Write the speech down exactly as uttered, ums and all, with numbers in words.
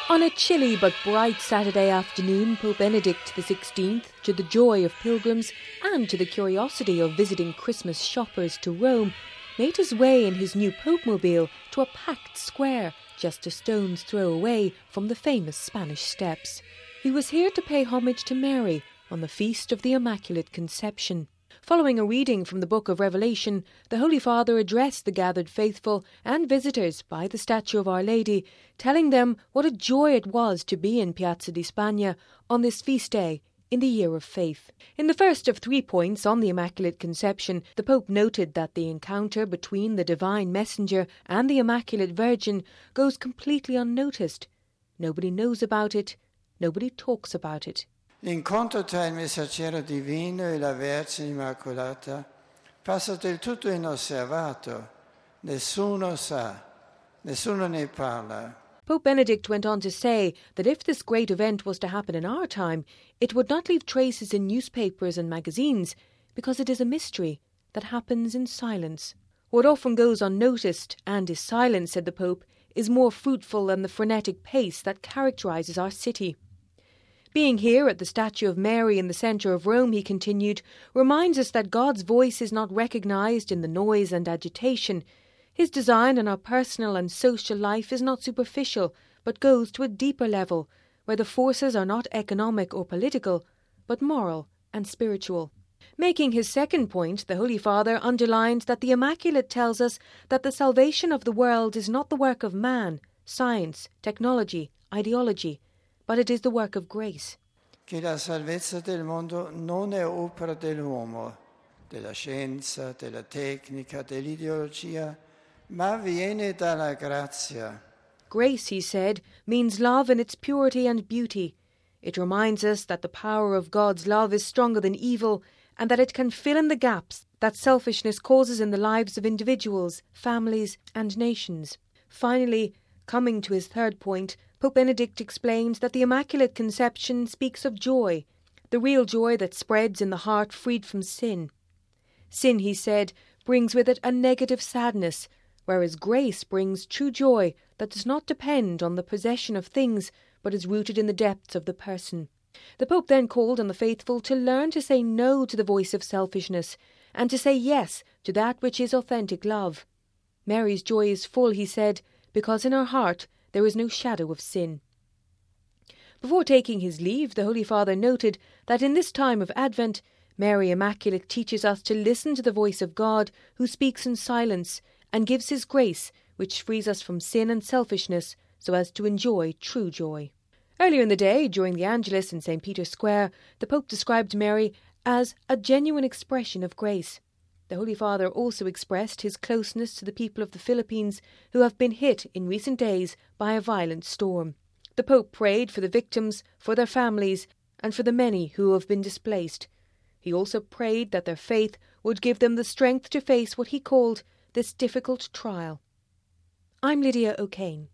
On a chilly but bright Saturday afternoon, Pope Benedict the sixteenth, to the joy of pilgrims and to the curiosity of visiting Christmas shoppers to Rome, made his way in his new Pope-mobile to a packed square just a stone's throw away from the famous Spanish Steps. He was here to pay homage to Mary on the Feast of the Immaculate Conception. Following a reading from the Book of Revelation, the Holy Father addressed the gathered faithful and visitors by the statue of Our Lady, telling them what a joy it was to be in Piazza di Spagna on this feast day in the year of faith. In the first of three points on the Immaculate Conception, the Pope noted that the encounter between the Divine Messenger and the Immaculate Virgin goes completely unnoticed. Nobody knows about it. Nobody talks about it. L'incontro tra il Messaggero Divino e la Vergine Immacolata passa del tutto inosservato. Nessuno sa, nessuno ne parla. Pope Benedict went on to say that if this great event was to happen in our time, it would not leave traces in newspapers and magazines, because it is a mystery that happens in silence. What often goes unnoticed and is silent, said the Pope, is more fruitful than the frenetic pace that characterises our city. Being here at the statue of Mary in the centre of Rome, he continued, reminds us that God's voice is not recognised in the noise and agitation. His design on our personal and social life is not superficial, but goes to a deeper level, where the forces are not economic or political, but moral and spiritual. Making his second point, the Holy Father underlined that the Immaculate tells us that the salvation of the world is not the work of man, science, technology, ideology, but it is the work of grace. Che la salvezza del mondo non è opera dell'uomo, della scienza, della tecnica, dell'ideologia, ma viene dalla grazia. Grace, he said, means love in its purity and beauty. It reminds us that the power of God's love is stronger than evil, and that it can fill in the gaps that selfishness causes in the lives of individuals, families, and nations. Finally, coming to his third point, Pope Benedict explains that the Immaculate Conception speaks of joy, the real joy that spreads in the heart freed from sin. Sin, he said, brings with it a negative sadness, whereas grace brings true joy that does not depend on the possession of things, but is rooted in the depths of the person. The Pope then called on the faithful to learn to say no to the voice of selfishness, and to say yes to that which is authentic love. Mary's joy is full, he said, because in her heart there is no shadow of sin. Before taking his leave, the Holy Father noted that in this time of Advent, Mary Immaculate teaches us to listen to the voice of God, who speaks in silence and gives his grace, which frees us from sin and selfishness, so as to enjoy true joy. Earlier in the day, during the Angelus in Saint Peter's Square, the Pope described Mary as a genuine expression of grace. The Holy Father also expressed his closeness to the people of the Philippines who have been hit in recent days by a violent storm. The Pope prayed for the victims, for their families, and for the many who have been displaced. He also prayed that their faith would give them the strength to face what he called this difficult trial. I'm Lydia O'Kane.